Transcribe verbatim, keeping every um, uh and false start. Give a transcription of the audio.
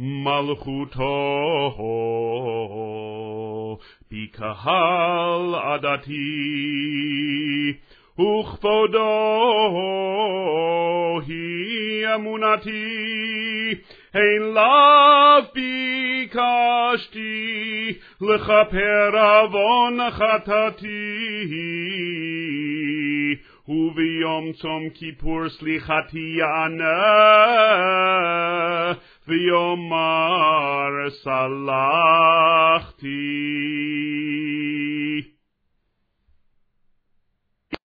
malchuto bikahal adati uchvodo hi emunati elav bikashti lechaper avon chatati Uviyom tzom kippur slichati yana v'yomar salachti